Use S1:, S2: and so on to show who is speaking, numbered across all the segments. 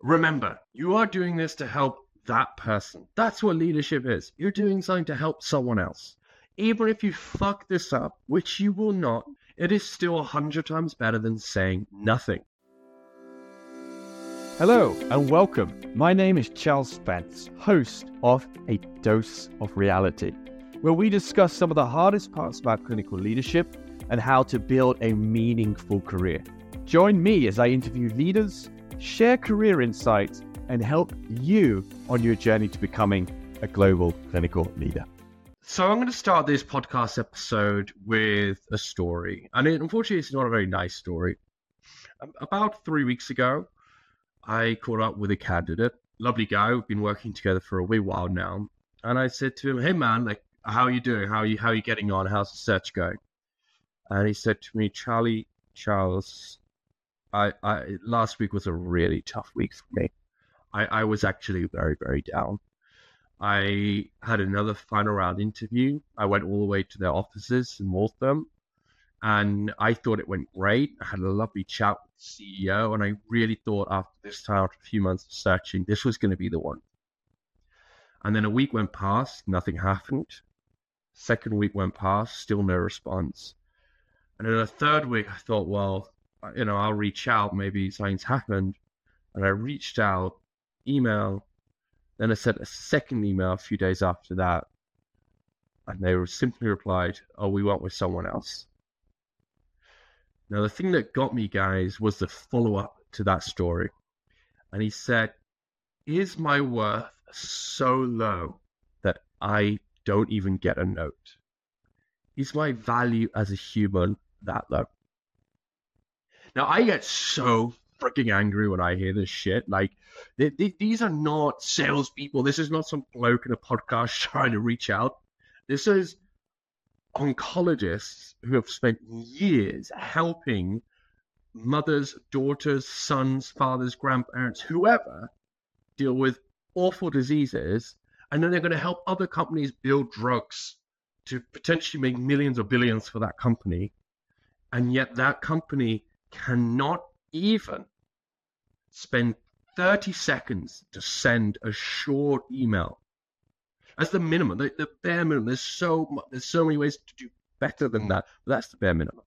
S1: Remember, you are doing this to help that person. That's what leadership is. You're doing something to help someone else. Even if you fuck this up, which you will not, it is still 100 times better than saying nothing.
S2: Hello and welcome. My name is Charles Spence, host of A Dose of Reality, where we discuss some of the hardest parts about clinical leadership and how to build a meaningful career. Join me as I interview leaders, share career insights, and help you on your journey to becoming a global clinical leader.
S1: So I'm going to start this podcast episode with a story. And unfortunately, it's not a very nice story. About 3 weeks ago, I caught up with a candidate, lovely guy. We've been working together for a wee while now. And I said to him, hey man, how are you doing? How are you getting on? How's the search going? And he said to me, Charles, I last week was a really tough week for me. I was actually very, very down. I had another final round interview. I went all the way to their offices in Waltham, and I thought it went great. I had a lovely chat with the CEO, and I really thought after a few months of searching, this was going to be the one. And then a week went past, nothing happened. Second week went past, still no response. And then the third week, I thought, well, I'll reach out. Maybe something's happened. And I reached out, email. Then I sent a second email a few days after that. And they simply replied, oh, we went with someone else. Now, the thing that got me, guys, was the follow-up to that story. And he said, is my worth so low that I don't even get a note? Is my value as a human that low? Now, I get so freaking angry when I hear this shit. These are not salespeople. This is not some bloke in a podcast trying to reach out. This is oncologists who have spent years helping mothers, daughters, sons, fathers, grandparents, whoever, deal with awful diseases, and then they're going to help other companies build drugs to potentially make millions or billions for that company, and yet that company cannot even spend 30 seconds to send a short email. That's the minimum, the bare minimum. There's so many ways to do better than that, but that's the bare minimum.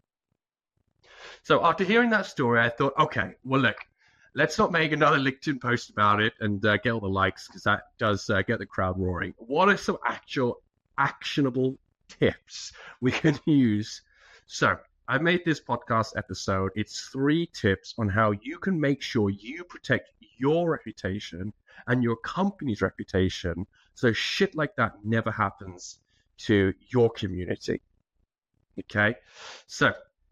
S1: So after hearing that story, I thought, okay, well, look, let's not make another LinkedIn post about it and get all the likes, because that does get the crowd roaring. What are some actual actionable tips we can use? So I made this podcast episode. It's 3 tips on how you can make sure you protect your reputation and your company's reputation so shit like that never happens to your community. Okay? So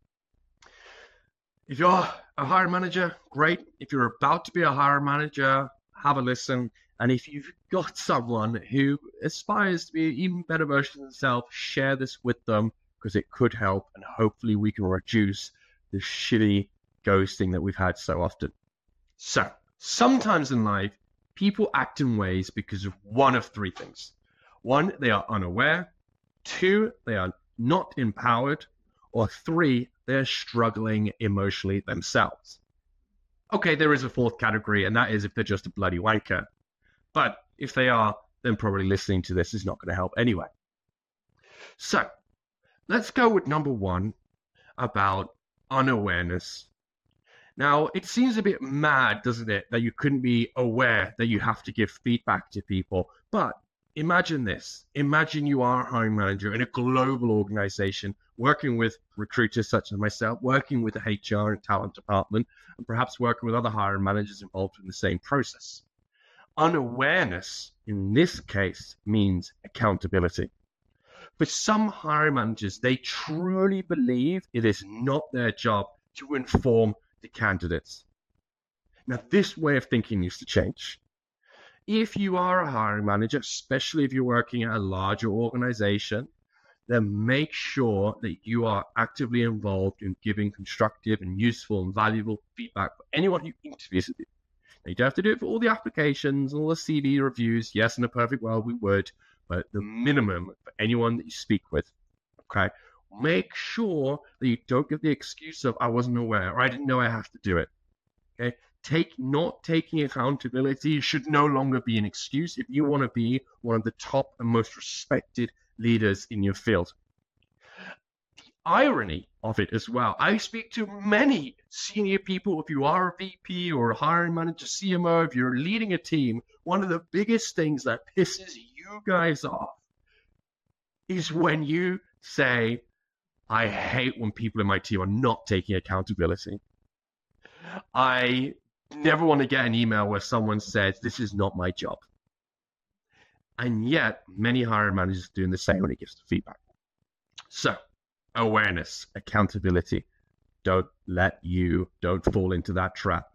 S1: if you're a hiring manager, great. If you're about to be a hiring manager, have a listen. And if you've got someone who aspires to be an even better version of themselves, share this with them, because it could help, and hopefully we can reduce the shitty ghosting that we've had so often. So, sometimes in life, people act in ways because of one of 3 things. 1, they are unaware. 2, they are not empowered. Or 3, they're struggling emotionally themselves. Okay, there is a 4th category, and that is if they're just a bloody wanker. But if they are, then probably listening to this is not going to help anyway. So, let's go with number 1 about unawareness. Now, it seems a bit mad, doesn't it, that you couldn't be aware that you have to give feedback to people. But imagine this. Imagine you are a hiring manager in a global organization, working with recruiters such as myself, working with the HR and talent department, and perhaps working with other hiring managers involved in the same process. Unawareness, in this case, means accountability. For some hiring managers, they truly believe it is not their job to inform the candidates. Now, this way of thinking needs to change. If you are a hiring manager, especially if you're working at a larger organization, then make sure that you are actively involved in giving constructive and useful and valuable feedback for anyone who interviews with you. Now, you don't have to do it for all the applications and all the CV reviews. Yes, in a perfect world, we would. But the minimum for anyone that you speak with, okay? Make sure that you don't give the excuse of, I wasn't aware, or I didn't know I have to do it, okay? Not taking accountability should no longer be an excuse if you want to be one of the top and most respected leaders in your field. The irony of it as well, I speak to many senior people. If you are a VP or a hiring manager, CMO, if you're leading a team, one of the biggest things that pisses you guys off is when you say, I hate when people in my team are not taking accountability. I never want to get an email where someone says, this is not my job. And yet, many hiring managers are doing the same when it gives the feedback. So, awareness, accountability. Don't fall into that trap.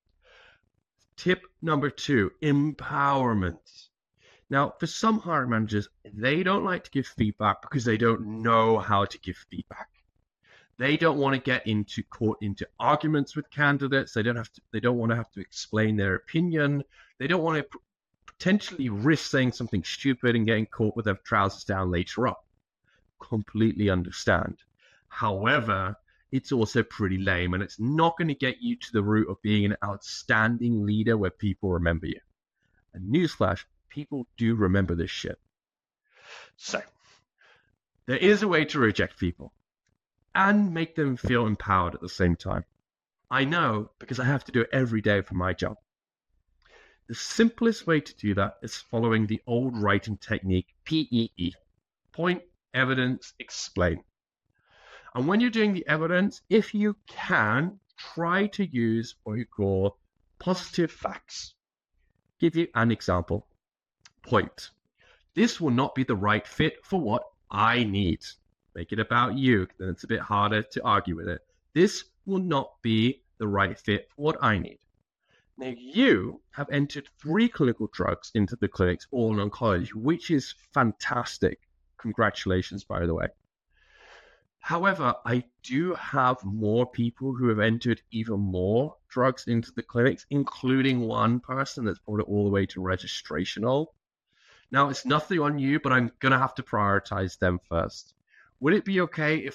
S1: Tip number 2, empowerment. Now, for some hiring managers, they don't like to give feedback because they don't know how to give feedback. They don't want to get caught into arguments with candidates. They don't want to have to explain their opinion. They don't want to potentially risk saying something stupid and getting caught with their trousers down later on. Completely understand. However, it's also pretty lame, and it's not going to get you to the route of being an outstanding leader where people remember you. And newsflash, people do remember this shit. So, there is a way to reject people and make them feel empowered at the same time. I know because I have to do it every day for my job. The simplest way to do that is following the old writing technique, PEE. Point, evidence, explain. And when you're doing the evidence, if you can, try to use what you call positive facts. Give you an example. Point. This will not be the right fit for what I need. Make it about you, then it's a bit harder to argue with it. This will not be the right fit for what I need. Now, you have entered 3 clinical drugs into the clinics, all in oncology, which is fantastic. Congratulations, by the way. However, I do have more people who have entered even more drugs into the clinics, including one person that's brought it all the way to registrational. Now, it's nothing on you, but I'm going to have to prioritize them first. Would it be okay if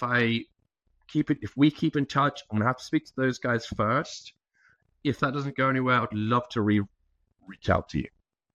S1: we keep in touch? I'm going to have to speak to those guys first. If that doesn't go anywhere, I'd love to reach out to you.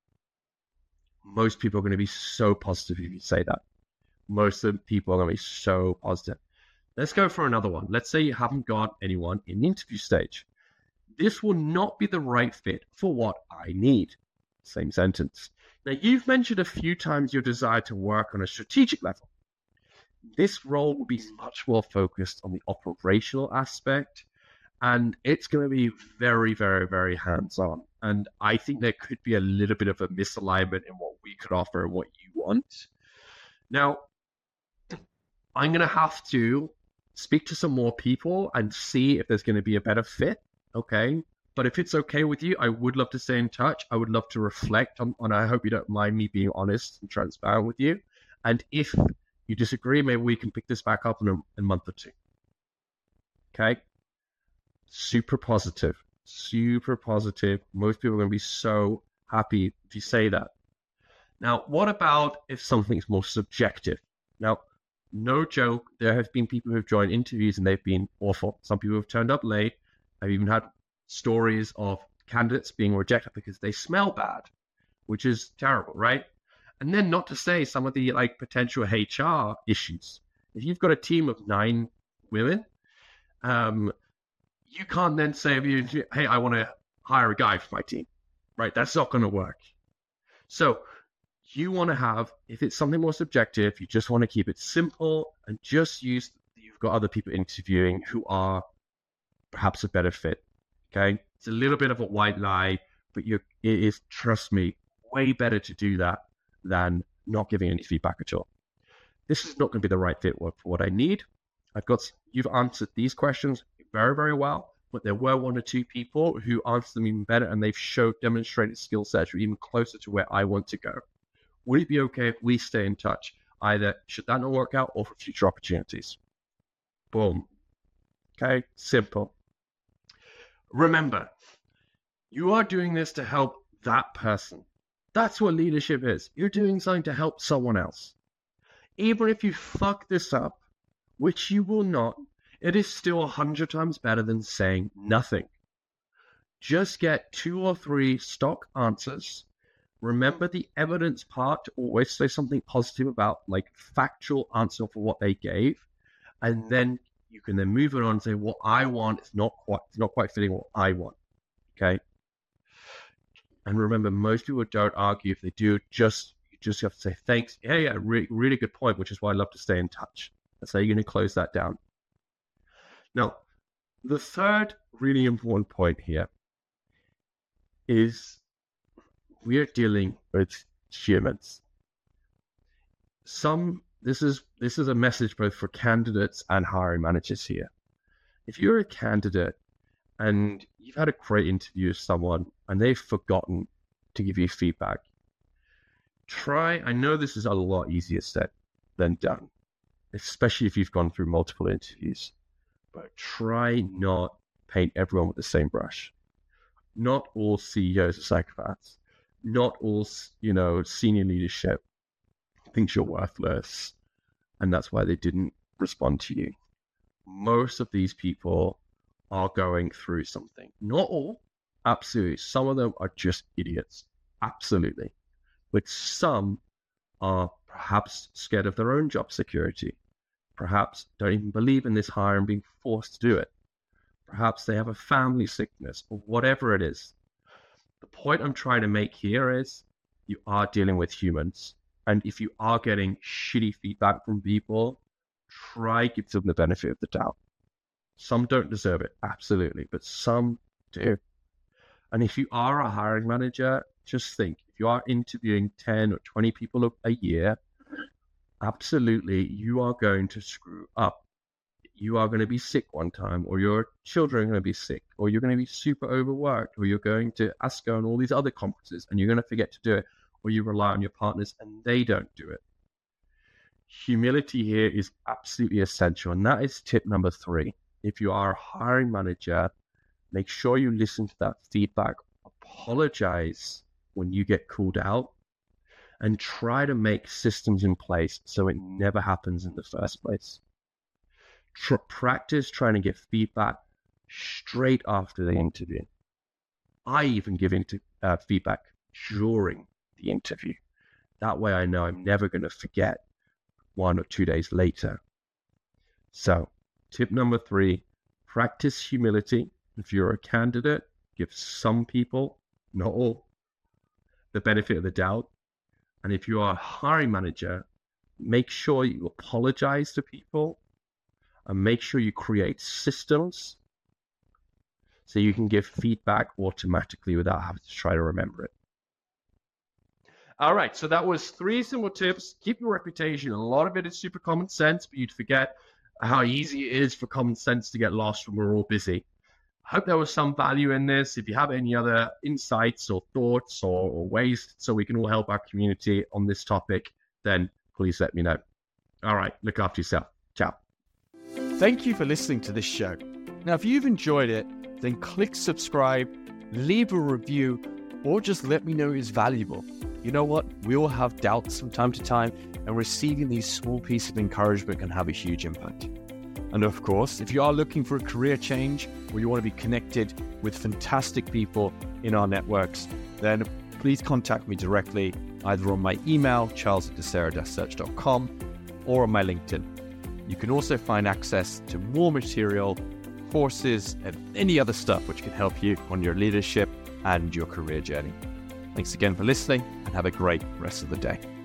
S1: Most people are going to be so positive if you say that. Most of the people are going to be so positive. Let's go for another one. Let's say you haven't got anyone in the interview stage. This will not be the right fit for what I need. Same sentence. Now, you've mentioned a few times your desire to work on a strategic level. This role will be much more focused on the operational aspect, and it's going to be very, very, very hands-on. And I think there could be a little bit of a misalignment in what we could offer and what you want. Now, I'm going to have to speak to some more people and see if there's going to be a better fit, okay? But if it's okay with you, I would love to stay in touch. I would love to reflect on I hope you don't mind me being honest and transparent with you. And if you disagree, maybe we can pick this back up in a month or 2. Okay? Super positive. Super positive. Most people are going to be so happy if you say that. Now, what about if something's more subjective? Now, no joke, there have been people who have joined interviews and they've been awful. Some people have turned up late. I've even had stories of candidates being rejected because they smell bad, which is terrible, right? And then not to say some of the potential HR issues. If you've got a team of 9 women, you can't then say, hey, I want to hire a guy for my team, right? That's not going to work. So you want to have, if it's something more subjective, you just want to keep it simple and just use, you've got other people interviewing who are perhaps a better fit, okay? It's a little bit of a white lie, but it is, trust me, way better to do that than not giving any feedback at all. This is not going to be the right fit for what I need. You've answered these questions very, very well, but there were 1 or 2 people who answered them even better, and they've demonstrated skill sets who are even closer to where I want to go. Would it be okay if we stay in touch, either should that not work out or for future opportunities? Boom. Okay, simple. Remember, you are doing this to help that person. That's what leadership is. You're doing something to help someone else. Even if you fuck this up, which you will not, it is still 100 times better than saying nothing. Just get 2 or 3 stock answers. Remember the evidence part to always say something positive about, like, factual answer for what they gave. And then you can then move it on and say, what I want is not quite fitting what I want. Okay. And remember, most people don't argue. If they do, you just have to say thanks. Yeah, really good point, which is why I love to stay in touch. That's how you're going to close that down. Now, the third really important point here is we are dealing with humans. This is a message both for candidates and hiring managers here. If you're a candidate and you've had a great interview with someone and they've forgotten to give you feedback, I know this is a lot easier said than done, especially if you've gone through multiple interviews, but try not paint everyone with the same brush. Not all CEOs are psychopaths. Not all, senior leadership thinks you're worthless, and that's why they didn't respond to you. Most of these people are going through something. Not all, absolutely. Some of them are just idiots, absolutely. But some are perhaps scared of their own job security. Perhaps don't even believe in this hire and being forced to do it. Perhaps they have a family sickness or whatever it is. The point I'm trying to make here is you are dealing with humans. And if you are getting shitty feedback from people, try give them the benefit of the doubt. Some don't deserve it, absolutely, but some do. And if you are a hiring manager, just think, if you are interviewing 10 or 20 people a year, absolutely, you are going to screw up. You are going to be sick one time, or your children are going to be sick, or you're going to be super overworked, or you're going to ASCO and all these other conferences, and you're going to forget to do it, or you rely on your partners and they don't do it. Humility here is absolutely essential, and that is tip number 3. If you are a hiring manager, make sure you listen to that feedback, apologize when you get called out, and try to make systems in place so it never happens in the first place. Practice trying to get feedback straight after the interview. I even give feedback during the interview. That way I know I'm never going to forget 1 or 2 days later. So, tip number 3, practice humility. If you're a candidate, give some people, not all, the benefit of the doubt. And if you are a hiring manager, make sure you apologize to people and make sure you create systems so you can give feedback automatically without having to try to remember it. All right, so that was 3 simple tips. Keep your reputation. A lot of it is super common sense, but you'd forget how easy it is for common sense to get lost when we're all busy. I hope there was some value in this. If you have any other insights or thoughts or ways so we can all help our community on this topic, then please let me know. All right, look after yourself. Ciao.
S2: Thank you for listening to this show. Now, if you've enjoyed it, then click subscribe, leave a review, or just let me know it's valuable. You know what? We all have doubts from time to time, and receiving these small pieces of encouragement can have a huge impact. And of course, if you are looking for a career change or you want to be connected with fantastic people in our networks, then please contact me directly, either on my email, charles@desera-search.com, or on my LinkedIn. You can also find access to more material, courses, and any other stuff which can help you on your leadership and your career journey. Thanks again for listening, and have a great rest of the day.